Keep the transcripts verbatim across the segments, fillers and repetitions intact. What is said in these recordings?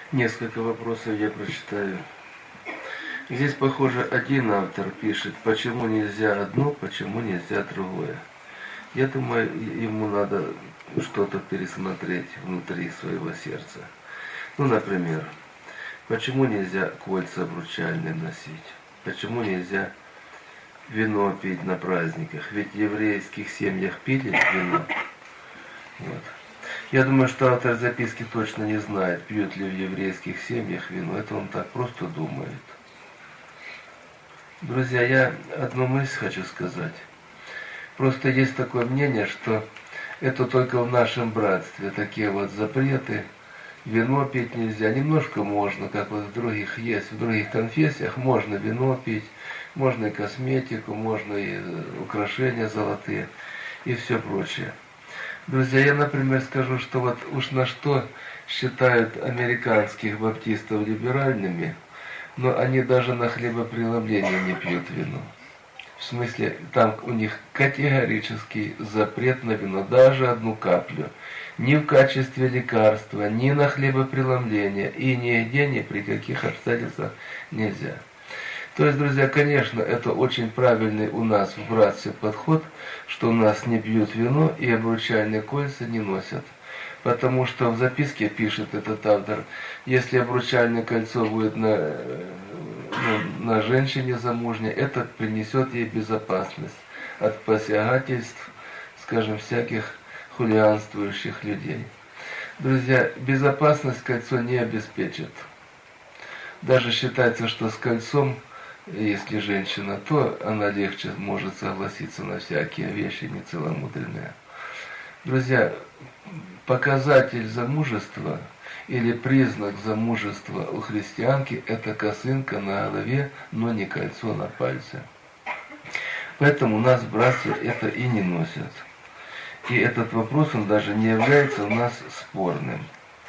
Несколько вопросов я прочитаю. Здесь, похоже, один автор пишет, почему нельзя одно, почему нельзя другое. Я думаю, ему надо что-то пересмотреть внутри своего сердца. Ну, например, почему нельзя кольца обручальные носить? Почему нельзя вино пить на праздниках? Ведь в еврейских семьях пили вино. Вот. Я думаю, что автор записки точно не знает, пьют ли в еврейских семьях вино. Это он так просто думает. Друзья, я одну мысль хочу сказать. Просто есть такое мнение, что это только в нашем братстве такие вот запреты. Вино пить нельзя. Немножко можно, как вот в других есть. В других конфессиях можно вино пить, можно и косметику, можно и украшения золотые и все прочее. Друзья, я, например, скажу, что вот уж на что считают американских баптистов либеральными, но они даже на хлебопреломление не пьют вино. В смысле, там у них категорический запрет на вино, даже одну каплю. Ни в качестве лекарства, ни на хлебопреломление, и нигде, ни при каких обстоятельствах нельзя. То есть, друзья, конечно, это очень правильный у нас в братстве подход, что у нас не пьют вино и обручальные кольца не носят. Потому что в записке пишет этот автор, если обручальное кольцо будет на, ну, на женщине замужней, это принесет ей безопасность от посягательств, скажем, всяких хулианствующих людей. Друзья, безопасность кольцо не обеспечит. Даже считается, что с кольцом, если женщина, то она легче может согласиться на всякие вещи нецеломудренные. Друзья, показатель замужества или признак замужества у христианки – это косынка на голове, но не кольцо на пальце. Поэтому у нас в братстве это и не носят. И этот вопрос, он даже не является у нас спорным.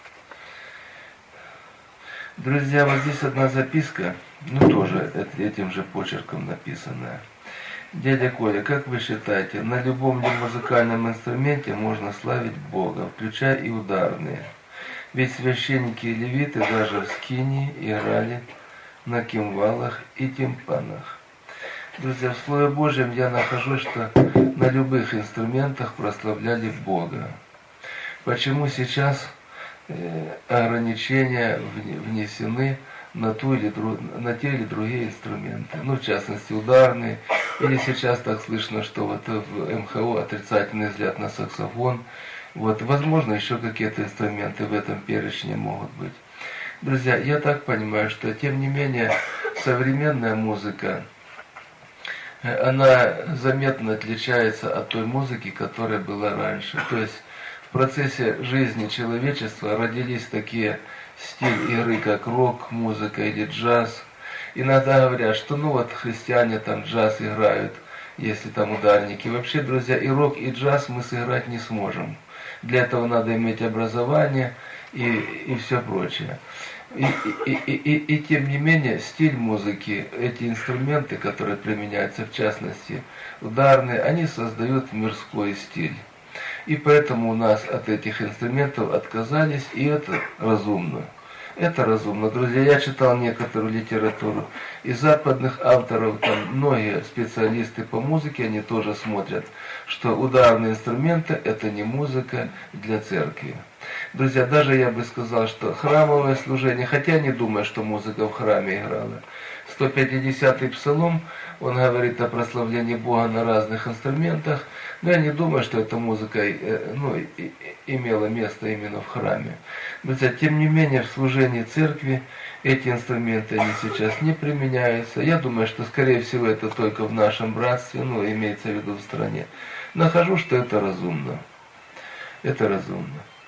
Друзья, вот здесь одна записка, ну тоже этим же почерком написанная. Дядя Коля, как вы считаете, на любом музыкальном инструменте можно славить Бога, включая и ударные? Ведь священники и левиты даже в скинии играли на кимвалах и тимпанах. Друзья, в Слове Божьем я нахожу, что на любых инструментах прославляли Бога. Почему сейчас э, ограничения внесены на, ту или дру, на те или другие инструменты? Ну, в частности, ударные. Или сейчас так слышно, что вот в эм ха о отрицательный взгляд на саксофон. Вот, возможно, еще какие-то инструменты в этом перечне могут быть. Друзья, я так понимаю, что, тем не менее, современная музыка, она заметно отличается от той музыки, которая была раньше. То есть в процессе жизни человечества родились такие стили игры, как рок-музыка или джаз. Иногда говорят, что ну вот христиане там джаз играют, если там ударники. Вообще, друзья, и рок, и джаз мы сыграть не сможем. Для этого надо иметь образование и, и все прочее. И, и, и, и, и тем не менее, стиль музыки, эти инструменты, которые применяются, в частности, ударные, они создают мирской стиль. И поэтому у нас от этих инструментов отказались, и это разумно. Это разумно. Друзья, я читал некоторую литературу, и западных авторов, там многие специалисты по музыке, они тоже смотрят, что ударные инструменты – это не музыка для церкви. Друзья, даже я бы сказал, что храмовое служение, хотя не думаю, что музыка в храме играла. сто пятидесятый псалом, он говорит о прославлении Бога на разных инструментах, но я не думаю, что эта музыка ну, имела место именно в храме. Друзья, тем не менее, в служении церкви эти инструменты они сейчас не применяются. Я думаю, что, скорее всего, это только в нашем братстве, ну, имеется в виду в стране. Нахожу, что это разумно. Это разумно.